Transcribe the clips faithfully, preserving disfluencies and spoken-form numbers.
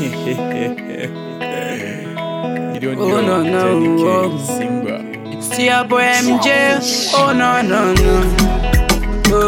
don't Oh know, no no, oh. Simba. See your boy M J. Oh no no no. Oh,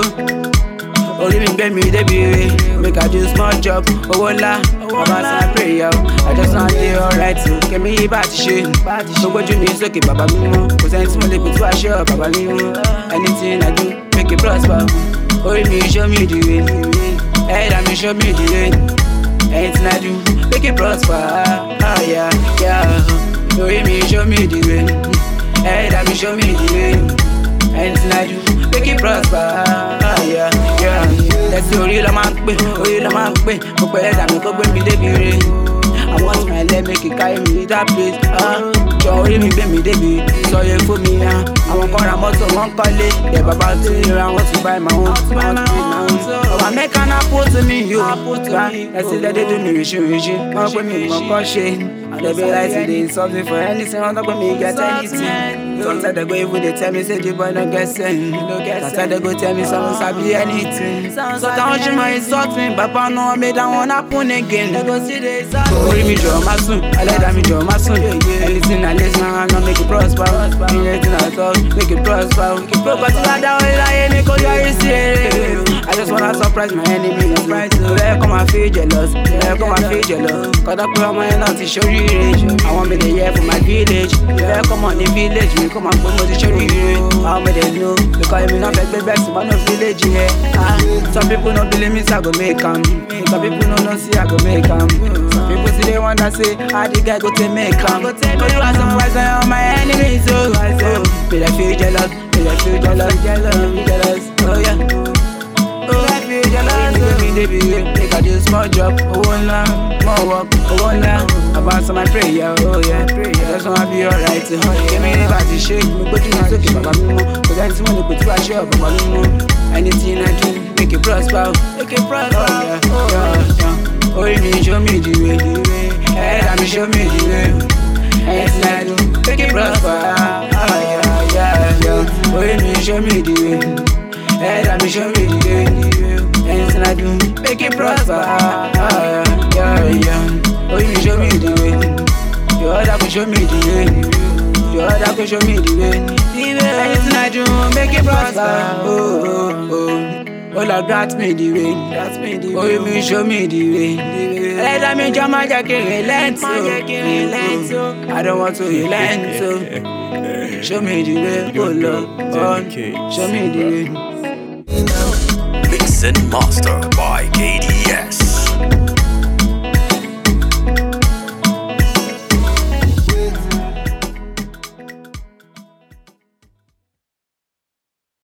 only me beg me baby. Make I do small job. Oh wala, about my prayer. I just want to be alright. So get me back to shit. So what you mean? Okay, Baba Mimo. Cause anything I put to a show, Baba Mimo. Anything I do, make it prosper. Oh me show me the way. Hey, that me show me the way. Anything I do, make it prosper. Ah yeah yeah. Oh me show me the way. Hey, that me show me the way. Anything I do, make it prosper. Ah, yeah, yeah. Let's see, orí la máa ń pè, orí la máa ń pè. Mo pẹ̀lẹ́ dàmí kó gbé mi débi re. I want my leg, make it carry me that place. Ah, jọ orí mi gbé mi débi. Sọ yẹ fún mi hàn. Àwọn kan ra mọ́tò, wọ́n kọ́lé. Yẹ bàbá tó nira, wọ́n ti buy my own. Wọ́n ti buy my own. Ọba mẹ́ka náà put to me, yo. Ẹsẹ̀ lẹ́dẹ̀ tó mi rìṣì rìṣì. Wọ́n pè mí mọ̀ọ́kọ́ ṣe. They be like they something for anything, I'm not gonna make get anything. Sometimes they go even they tell me say the boy don't get sent. Sometimes they go tell me someone sabi anything. Sometimes you might insult me, but I know I made that one happen again. They go see the insult. Only me draw my son, I let them me draw my son. Anything I listen, I know make it prosper. Anything I talk, make it prosper. But you are down with I ain't cause you are serious. I just wanna surprise my enemy. Surprise, they come and feel jealous. They come and feel jealous. Cause I put on my hand to show you. I want me to hear from my village. Yeah, come on the village, we come and promote the show. How me they know? Because me not beg the best, but no village here. Ah, some people don't believe me, so I go make them. Some people don't know, see I go make them. Some people see they want to say, how the guy go to make them. But you are surprised I am my enemy, so I say, be they feel jealous, be they feel jealous, jealous, jealous. Oh yeah. Oh, I feel jealous. They be make I do small job. Oh nah, more work. Oh nah, about some my prayer. Oh yeah, prayer. I just wanna be alright. Give me the body shake. Me put you in soak, Baba Mimo. Cause anything when you put you a show, Baba Mimo. Anything I do, make it prosper, make it prosper. Oh yeah, yeah, yeah. Oh me show me the way, the way. Hey, that me show me the way. Anything I do, make it prosper. Oh yeah, yeah, yeah. Oh me show me the way. Hey, that me show me the way. Anything I do, make it prosper. Ah, yeah, yeah, yeah. Oh, you show me the way. Your other can show me the way. Your other can show me the way. Anything I do, make it prosper. Oh, oh, oh. Oh, Lord, grant me the way. Grant me the way. Oh, you show me the way. Let me jam my jacket, relent. I don't want to relent. So, show me the way. Oh, Lord, oh, show me the way. Mix and master by K D.